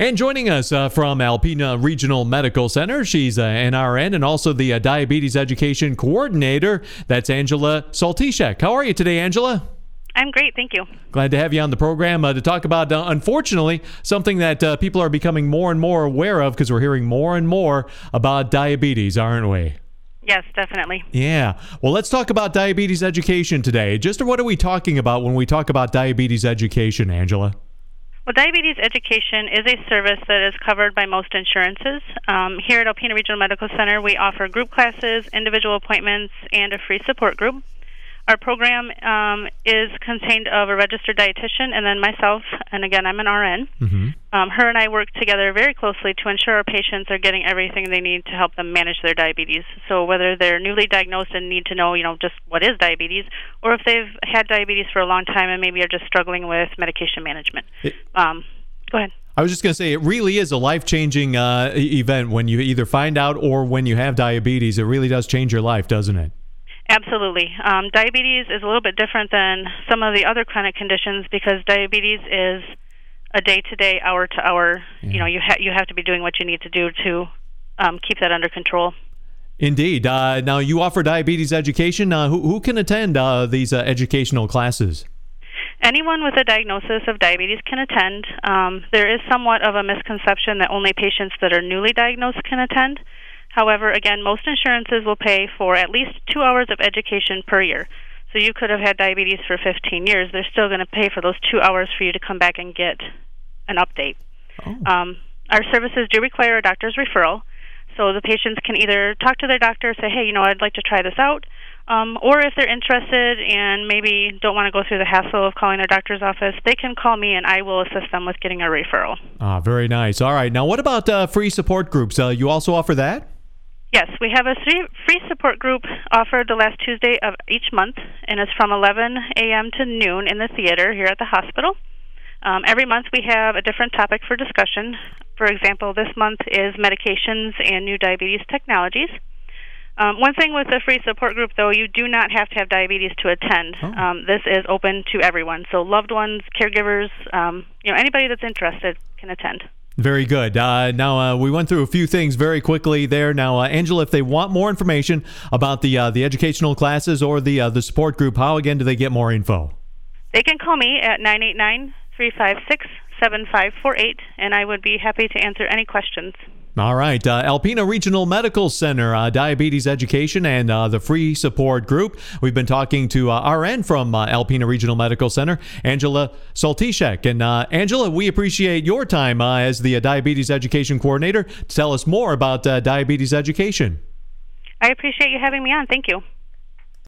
And joining us from Alpena Regional Medical Center, she's an RN and also the Diabetes Education Coordinator. That's Angela Soltysiak. How are you today, Angela? I'm great, thank you. Glad to have you on the program to talk about, unfortunately, something that people are becoming more and more aware of because we're hearing more and more about diabetes, aren't we? Yes, definitely. Yeah. Well, let's talk about diabetes education today. Just what are we talking about when we talk about diabetes education, Angela? Well, diabetes education is a service that is covered by most insurances. Here at Alpena Regional Medical Center, we offer group classes, individual appointments, and a free support group. Our program is contained of a registered dietitian and then myself, and again, I'm an RN. Mm-hmm. Her and I work together very closely to ensure our patients are getting everything they need to help them manage their diabetes. So whether they're newly diagnosed and need to know, just what is diabetes, or if they've had diabetes for a long time and maybe are just struggling with medication management. Go ahead. I was just going to say, it really is a life-changing event when you either find out or when you have diabetes. It really does change your life, doesn't it? Absolutely. Diabetes is a little bit different than some of the other chronic conditions because diabetes is a day-to-day, hour-to-hour. Yeah. You have to be doing what you need to do to keep that under control. Indeed. Now, you offer diabetes education. Who can attend these educational classes? Anyone with a diagnosis of diabetes can attend. There is somewhat of a misconception that only patients that are newly diagnosed can attend. However, again, most insurances will pay for at least 2 hours of education per year. So you could have had diabetes for 15 years. They're still going to pay for those 2 hours for you to come back and get an update. Oh. Our services do require a doctor's referral. So the patients can either talk to their doctor, say, hey, I'd like to try this out. Or if they're interested and maybe don't want to go through the hassle of calling their doctor's office, they can call me and I will assist them with getting a referral. Very nice. All right. Now, what about free support groups? You also offer that? Yes, we have a free support group offered the last Tuesday of each month, and it's from 11 a.m. to noon in the theater here at the hospital. Every month we have a different topic for discussion. For example, this month is medications and new diabetes technologies. One thing with the free support group, though, you do not have to have diabetes to attend. Oh. This is open to everyone, so loved ones, caregivers, anybody that's interested can attend. Very good. Now, we went through a few things very quickly there. Now, Angela, if they want more information about the educational classes or the support group, how, again, do they get more info? They can call me at 989-356-7548, and I would be happy to answer any questions. All right. Alpena Regional Medical Center, diabetes education, and the free support group. We've been talking to RN from Alpena Regional Medical Center, Angela Soltysiak. And Angela, we appreciate your time as the diabetes education coordinator to tell us more about diabetes education. I appreciate you having me on. Thank you.